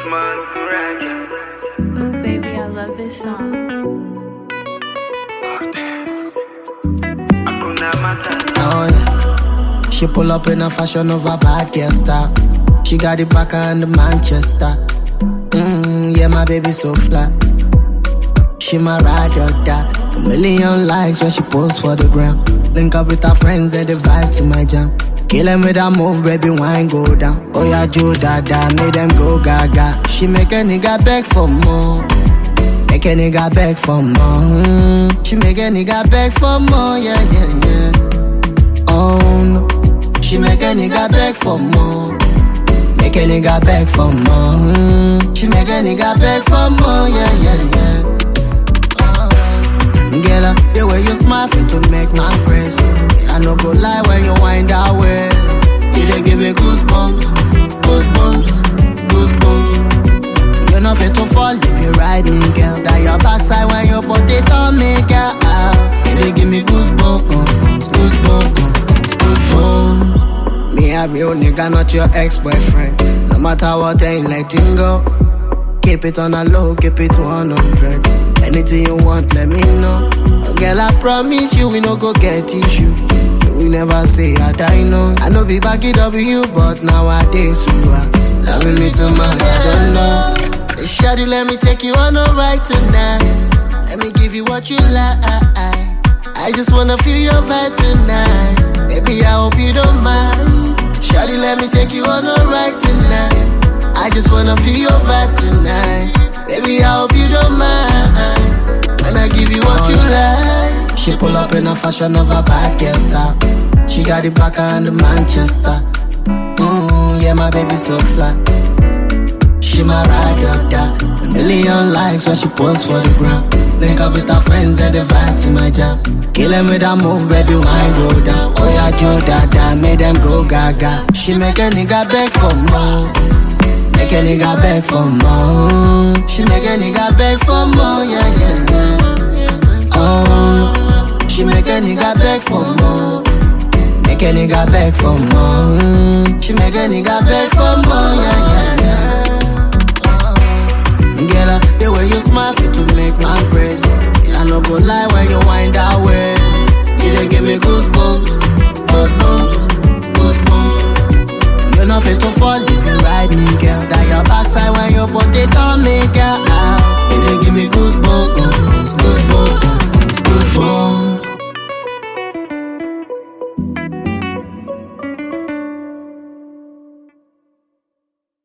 Ooh, baby, I love this song. Oh yeah. She pull up in a fashion of a bad girl star. She got the back and the Manchester. Yeah, my baby so flat. She my ride or die. A million likes when she posts for the gram. Link up with her friends and they vibe to my jam. Kill them with that move, baby, wine go down. Oh yeah, Joe Dada, make them go gaga. She make a nigga beg for more. Make a nigga beg for more. She make a nigga beg for more, yeah, yeah, yeah. Oh no. She make a nigga beg for more. Make a nigga beg for more. She make a nigga beg for more, yeah, yeah, yeah. Girl, the way you smile fit to make my crazy. I no go lie when you wind that way. You dey give me goosebumps, goosebumps, goosebumps. You no fit to fall if you ride me, girl. That your backside when you put it on me, girl. You dey give me goosebumps, goosebumps, goosebumps. Me a real nigga, not your ex-boyfriend. No matter what, I ain't letting go. Keep it on a low, keep it 100. Anything you want, let me know. Girl, I promise you, we no go get issue. You will never say I die, no. I know be back it up with you, but nowadays you are loving me too much, I don't know. Shawty, let me take you on a ride tonight. Let me give you what you like. I just wanna feel your vibe tonight. Baby, I hope you don't mind. Shawty, let me take you on a ride tonight. I just wanna feel your vibe tonight. Baby, I hope you don't mind when I give you what you like. She pull up in a fashion of a bad girl star. She got the back and the Manchester. Yeah, my baby so flat. She my ride or die. A million likes when she posts for the gram. Link up with her friends and they vibe to my jam. Kill them with that move, baby, wine go down. Oh yeah, Joe Dada, make them go gaga. She make a nigga beg for more. Make a nigga beg for more. She make a nigga beg for more, yeah, yeah, yeah. Oh, she make a nigga beg for more. Make a nigga beg for more. She make a nigga beg for more, yeah, yeah, yeah. Girl, the way you smile fit to make my crazy. I no go lie when you wind that way. You dey give me goosebumps, goosebumps, goosebumps. You no fit to fall if you ride me, girl. That your backside when you put it on me, girl.